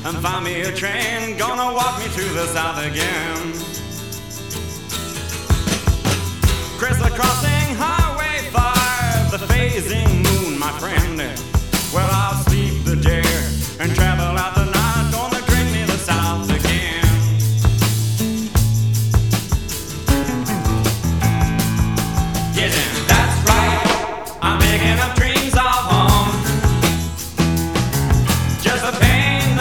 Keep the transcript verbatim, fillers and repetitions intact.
and find me a train gonna walk me to the south again. Crystal crossing Highway five, the phasing moon, my friend. Well, I'll sleep the day and travel out the night, gonna bring me the south again. Getting back